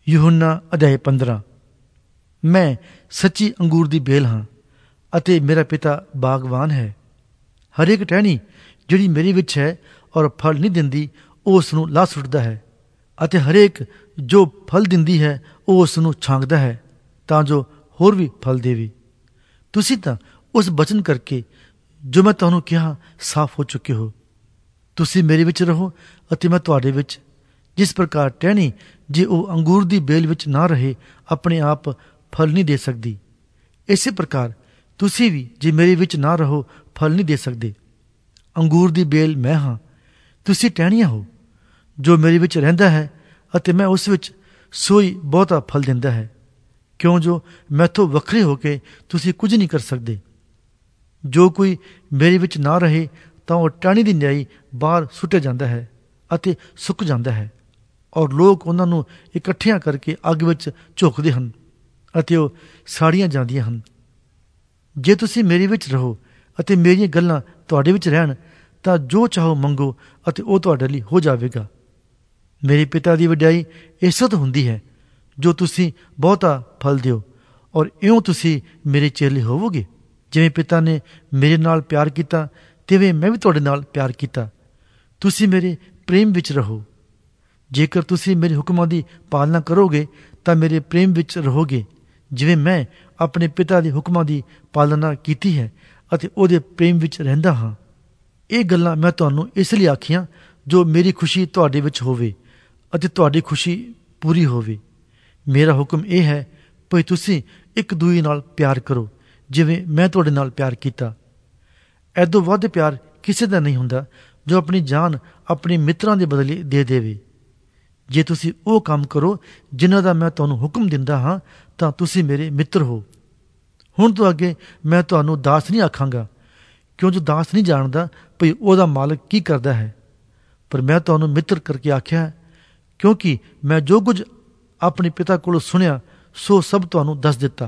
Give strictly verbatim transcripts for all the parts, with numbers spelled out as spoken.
यूहन्ना अध्याय पंद्रह। मैं सच्ची अंगूर दी बेल हाँ ਅਤੇ ਮੇਰਾ ਪਿਤਾ ਬਾਗਵਾਨ ਹੈ। ਹਰੇਕ ਟਹਿਣੀ ਜਿਹੜੀ ਮੇਰੇ ਵਿੱਚ ਹੈ ਔਰ ਫਲ ਨਹੀਂ ਦਿੰਦੀ, ਉਹ ਉਸ ਨੂੰ ਲਾਹ ਸੁੱਟਦਾ ਹੈ, ਅਤੇ ਹਰੇਕ ਜੋ ਫਲ ਦਿੰਦੀ ਹੈ ਉਹ ਉਸ ਨੂੰ ਛਾਂਗਦਾ ਹੈ, ਤਾਂ ਜੋ ਹੋਰ ਵੀ ਫਲ ਦੇਵੇ। ਤੁਸੀਂ ਤਾਂ ਉਸ ਬਚਨ ਕਰਕੇ ਜੋ ਮੈਂ ਤੁਹਾਨੂੰ ਕਿਹਾ ਸਾਫ਼ ਹੋ ਚੁੱਕੇ ਹੋ। ਤੁਸੀਂ ਮੇਰੇ ਵਿੱਚ ਰਹੋ ਅਤੇ ਮੈਂ ਤੁਹਾਡੇ ਵਿੱਚ। ਜਿਸ ਪ੍ਰਕਾਰ ਟਹਿਣੀ ਜੇ ਉਹ ਅੰਗੂਰ ਦੀ ਬੇਲ ਵਿੱਚ ਨਾ ਰਹੇ ਆਪਣੇ ਆਪ ਫਲ ਨਹੀਂ ਦੇ ਸਕਦੀ, ਇਸੇ ਪ੍ਰਕਾਰ ਤੁਸੀਂ ਵੀ ਜੇ ਮੇਰੇ ਵਿੱਚ ਨਾ ਰਹੋ ਫਲ ਨਹੀਂ ਦੇ ਸਕਦੇ। ਅੰਗੂਰ ਦੀ ਬੇਲ ਮੈਂ ਹਾਂ, ਤੁਸੀਂ ਟਹਿਣੀਆਂ ਹੋ। ਜੋ ਮੇਰੇ ਵਿੱਚ ਰਹਿੰਦਾ ਹੈ ਅਤੇ ਮੈਂ ਉਸ ਵਿੱਚ, ਸੋਈ ਬਹੁਤਾ ਫਲ ਦਿੰਦਾ ਹੈ, ਕਿਉਂ ਜੋ ਮੈਥੋਂ ਵੱਖਰੇ ਹੋ ਕੇ ਤੁਸੀਂ ਕੁਝ ਨਹੀਂ ਕਰ ਸਕਦੇ। ਜੋ ਕੋਈ ਮੇਰੇ ਵਿੱਚ ਨਾ ਰਹੇ ਤਾਂ ਉਹ ਟਹਿਣੀ ਦੀ ਨਿਆਈ ਬਾਹਰ ਸੁੱਟਿਆ ਜਾਂਦਾ ਹੈ ਅਤੇ ਸੁੱਕ ਜਾਂਦਾ ਹੈ, ਔਰ ਲੋਕ ਉਹਨਾਂ ਨੂੰ ਇਕੱਠਿਆਂ ਕਰਕੇ ਅੱਗ ਵਿੱਚ ਝੋਕਦੇ ਹਨ ਅਤੇ ਉਹ ਸਾੜੀਆਂ ਜਾਂਦੀਆਂ ਹਨ। ਜੇ ਤੁਸੀਂ ਮੇਰੇ ਵਿੱਚ ਰਹੋ ਅਤੇ ਮੇਰੀਆਂ ਗੱਲਾਂ ਤੁਹਾਡੇ ਵਿੱਚ ਰਹਿਣ, ਤਾਂ ਜੋ ਚਾਹੋ ਮੰਗੋ ਅਤੇ ਉਹ ਤੁਹਾਡੇ ਲਈ ਹੋ ਜਾਵੇਗਾ। ਮੇਰੇ ਪਿਤਾ ਦੀ ਵਡਿਆਈ ਇਸੋ ਤੋਂ ਹੁੰਦੀ ਹੈ ਜੋ ਤੁਸੀਂ ਬਹੁਤਾ ਫਲ ਦਿਓ, ਔਰ ਇਉਂ ਤੁਸੀਂ ਮੇਰੇ ਚੇਲੇ ਹੋਵੋਗੇ। ਜਿਵੇਂ ਪਿਤਾ ਨੇ ਮੇਰੇ ਨਾਲ ਪਿਆਰ ਕੀਤਾ, ਤਿਵੇਂ ਮੈਂ ਵੀ ਤੁਹਾਡੇ ਨਾਲ ਪਿਆਰ ਕੀਤਾ। ਤੁਸੀਂ ਮੇਰੇ ਪ੍ਰੇਮ ਵਿੱਚ ਰਹੋ। ਜੇਕਰ ਤੁਸੀਂ ਮੇਰੇ ਹੁਕਮਾਂ ਦੀ ਪਾਲਣਾ ਕਰੋਗੇ ਤਾਂ ਮੇਰੇ ਪ੍ਰੇਮ ਵਿੱਚ ਰਹੋਗੇ, ਜਿਵੇਂ ਮੈਂ ਆਪਣੇ ਪਿਤਾ ਦੇ ਹੁਕਮਾਂ ਦੀ ਪਾਲਣਾ ਕੀਤੀ ਹੈ ਅਤੇ ਉਹਦੇ ਪ੍ਰੇਮ ਵਿੱਚ ਰਹਿੰਦਾ ਹਾਂ। ਇਹ ਗੱਲਾਂ ਮੈਂ ਤੁਹਾਨੂੰ ਇਸ ਲਈ ਆਖੀਆਂ ਜੋ ਮੇਰੀ ਖੁਸ਼ੀ ਤੁਹਾਡੇ ਵਿੱਚ ਹੋਵੇ ਅਤੇ ਤੁਹਾਡੀ ਖੁਸ਼ੀ ਪੂਰੀ ਹੋਵੇ। ਮੇਰਾ ਹੁਕਮ ਇਹ ਹੈ ਭਈ ਤੁਸੀਂ ਇੱਕ ਦੂਜੇ ਨਾਲ ਪਿਆਰ ਕਰੋ, ਜਿਵੇਂ ਮੈਂ ਤੁਹਾਡੇ ਨਾਲ ਪਿਆਰ ਕੀਤਾ। ਐਦੋਂ ਵੱਧ ਪਿਆਰ ਕਿਸੇ ਦਾ ਨਹੀਂ ਹੁੰਦਾ ਜੋ ਆਪਣੀ ਜਾਨ ਆਪਣੇ ਮਿੱਤਰਾਂ ਦੇ ਬਦਲੇ ਦੇ ਦੇਵੇ। ਜੇ ਤੁਸੀਂ ਉਹ ਕੰਮ ਕਰੋ ਜਿਨ੍ਹਾਂ ਦਾ ਮੈਂ ਤੁਹਾਨੂੰ ਹੁਕਮ ਦਿੰਦਾ ਹਾਂ, ਤਾਂ ਤੁਸੀਂ ਮੇਰੇ ਮਿੱਤਰ ਹੋ। ਹੁਣ ਤੋਂ ਅੱਗੇ ਮੈਂ ਤੁਹਾਨੂੰ ਦਾਸ ਨਹੀਂ ਆਖਾਂਗਾ, ਕਿਉਂ ਜੋ ਦਾਸ ਨਹੀਂ ਜਾਣਦਾ ਭਈ ਉਹਦਾ ਮਾਲਕ ਕੀ ਕਰਦਾ ਹੈ, ਪਰ ਮੈਂ ਤੁਹਾਨੂੰ ਮਿੱਤਰ ਕਰਕੇ ਆਖਿਆ, ਕਿਉਂਕਿ ਮੈਂ ਜੋ ਕੁਝ ਆਪਣੇ ਪਿਤਾ ਕੋਲੋਂ ਸੁਣਿਆ ਸੋ ਸਭ ਤੁਹਾਨੂੰ ਦੱਸ ਦਿੱਤਾ।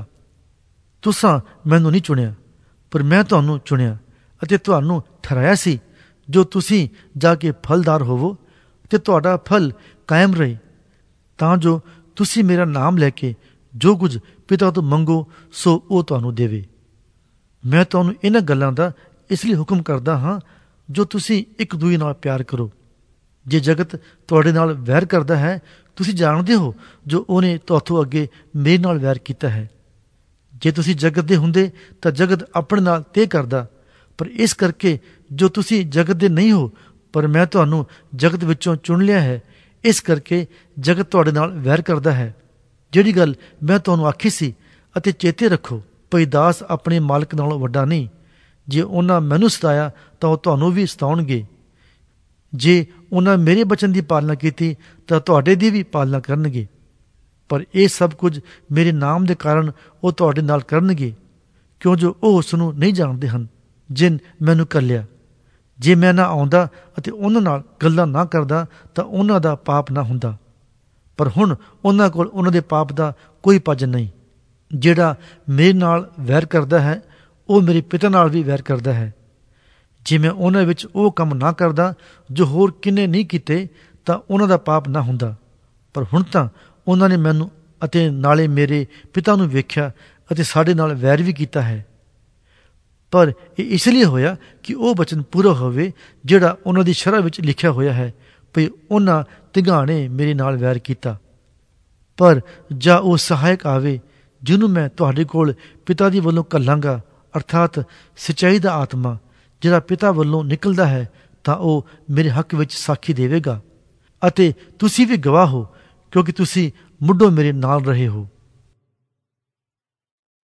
ਤੁਸਾਂ ਮੈਨੂੰ ਨਹੀਂ ਚੁਣਿਆ, ਪਰ ਮੈਂ ਤੁਹਾਨੂੰ ਚੁਣਿਆ ਅਤੇ ਤੁਹਾਨੂੰ ਠਹਿਰਾਇਆ ਸੀ, ਜੋ ਤੁਸੀਂ ਜਾ ਕੇ ਫਲਦਾਰ ਹੋਵੋ ਅਤੇ ਤੁਹਾਡਾ ਫਲ ਕਾਇਮ ਰਹੇ, ਤਾਂ ਜੋ ਤੁਸੀਂ ਮੇਰਾ ਨਾਮ ਲੈ ਕੇ ਜੋ ਕੁਝ ਪਿਤਾ ਤੋਂ ਮੰਗੋ ਸੋ ਉਹ ਤੁਹਾਨੂੰ ਦੇਵੇ। ਮੈਂ ਤੁਹਾਨੂੰ ਇਹਨਾਂ ਗੱਲਾਂ ਦਾ ਇਸ ਲਈ ਹੁਕਮ ਕਰਦਾ ਹਾਂ ਜੋ ਤੁਸੀਂ ਇੱਕ ਦੂਜੇ ਨਾਲ ਪਿਆਰ ਕਰੋ। ਜੇ ਜਗਤ ਤੁਹਾਡੇ ਨਾਲ ਵੈਰ ਕਰਦਾ ਹੈ, ਤੁਸੀਂ ਜਾਣਦੇ ਹੋ ਜੋ ਉਹਨੇ ਤੁਹਾਥੋਂ ਅੱਗੇ ਮੇਰੇ ਨਾਲ ਵੈਰ ਕੀਤਾ ਹੈ। ਜੇ ਤੁਸੀਂ ਜਗਤ ਦੇ ਹੁੰਦੇ ਤਾਂ ਜਗਤ ਆਪਣੇ ਨਾਲ ਤੈਅ ਕਰਦਾ, ਪਰ ਇਸ ਕਰਕੇ ਜੋ ਤੁਸੀਂ ਜਗਤ ਦੇ ਨਹੀਂ ਹੋ, ਪਰ ਮੈਂ ਤੁਹਾਨੂੰ ਜਗਤ ਵਿੱਚੋਂ ਚੁਣ ਲਿਆ ਹੈ, ਇਸ ਕਰਕੇ ਜਗਤ ਤੁਹਾਡੇ ਨਾਲ ਵੈਰ ਕਰਦਾ ਹੈ। ਜਿਹੜੀ ਗੱਲ ਮੈਂ ਤੁਹਾਨੂੰ ਆਖੀ ਸੀ, ਅਤੇ ਚੇਤੇ ਰੱਖੋ ਭਈ ਦਾਸ ਆਪਣੇ ਮਾਲਕ ਨਾਲੋਂ ਵੱਡਾ ਨਹੀਂ। ਜੇ ਉਹਨਾਂ ਮੈਨੂੰ ਸਤਾਇਆ ਤਾਂ ਉਹ ਤੁਹਾਨੂੰ ਵੀ ਸਤਾਉਣਗੇ। ਜੇ ਉਹਨਾਂ ਮੇਰੇ ਬਚਨ ਦੀ ਪਾਲਣਾ ਕੀਤੀ ਤਾਂ ਤੁਹਾਡੇ ਦੀ ਵੀ ਪਾਲਣਾ ਕਰਨਗੇ। ਪਰ ਇਹ ਸਭ ਕੁਝ ਮੇਰੇ ਨਾਮ ਦੇ ਕਾਰਨ ਉਹ ਤੁਹਾਡੇ ਨਾਲ ਕਰਨਗੇ, ਕਿਉਂ ਜੋ ਉਹ ਉਸ ਨੂੰ ਨਹੀਂ ਜਾਣਦੇ ਹਨ ਜਿਨ ਮੈਨੂੰ ਘੱਲਿਆ। ਜੇ ਮੈਂ ਨਾ ਆਉਂਦਾ ਅਤੇ ਉਹਨਾਂ ਨਾਲ ਗੱਲਾਂ ਨਾ ਕਰਦਾ ਤਾਂ ਉਹਨਾਂ ਦਾ ਪਾਪ ਨਾ ਹੁੰਦਾ, ਪਰ ਹੁਣ ਉਹਨਾਂ ਕੋਲ ਉਹਨਾਂ ਦੇ ਪਾਪ ਦਾ ਕੋਈ ਪੱਜ ਨਹੀਂ। ਜਿਹੜਾ ਮੇਰੇ ਨਾਲ ਵੈਰ ਕਰਦਾ ਹੈ ਉਹ ਮੇਰੇ ਪਿਤਾ ਨਾਲ ਵੀ ਵੈਰ ਕਰਦਾ ਹੈ। ਜੇ ਮੈਂ ਉਹਨਾਂ ਵਿੱਚ ਉਹ ਕੰਮ ਨਾ ਕਰਦਾ ਜੋ ਹੋਰ ਕਿੰਨੇ ਨਹੀਂ ਕੀਤੇ, ਤਾਂ ਉਹਨਾਂ ਦਾ ਪਾਪ ਨਾ ਹੁੰਦਾ। ਪਰ ਹੁਣ ਤਾਂ ਉਹਨਾਂ ਨੇ ਮੈਨੂੰ ਅਤੇ ਨਾਲੇ ਮੇਰੇ ਪਿਤਾ ਨੂੰ ਵੇਖਿਆ ਅਤੇ ਸਾਡੇ ਨਾਲ ਵੈਰ ਵੀ ਕੀਤਾ ਹੈ। ਪਰ ਇਹ ਇਸ ਲਈ ਹੋਇਆ ਕਿ ਉਹ ਬਚਨ ਪੂਰਾ ਹੋਵੇ ਜਿਹੜਾ ਉਹਨਾਂ ਦੀ ਸ਼ਰ੍ਹਾ ਵਿੱਚ ਲਿਖਿਆ ਹੋਇਆ ਹੈ, ਭਈ ਉਹਨਾਂ ਤਿਗਾਣੇ ਮੇਰੇ ਨਾਲ ਵੈਰ ਕੀਤਾ। ਪਰ ਜਾਂ ਉਹ ਸਹਾਇਕ ਆਵੇ ਜਿਹਨੂੰ ਮੈਂ ਤੁਹਾਡੇ ਕੋਲ ਪਿਤਾ ਦੀ ਵੱਲੋਂ ਘੱਲਾਂਗਾ, ਅਰਥਾਤ ਸੱਚਾਈ ਦਾ ਆਤਮਾ ਜਿਹੜਾ ਪਿਤਾ ਵੱਲੋਂ ਨਿਕਲਦਾ ਹੈ, ਤਾਂ ਉਹ ਮੇਰੇ ਹੱਕ ਵਿੱਚ ਸਾਖੀ ਦੇਵੇਗਾ। ਅਤੇ ਤੁਸੀਂ ਵੀ ਗਵਾਹ ਹੋ, ਕਿਉਂਕਿ ਤੁਸੀਂ ਮੁੱਢੋਂ ਮੇਰੇ ਨਾਲ ਰਹੇ ਹੋ।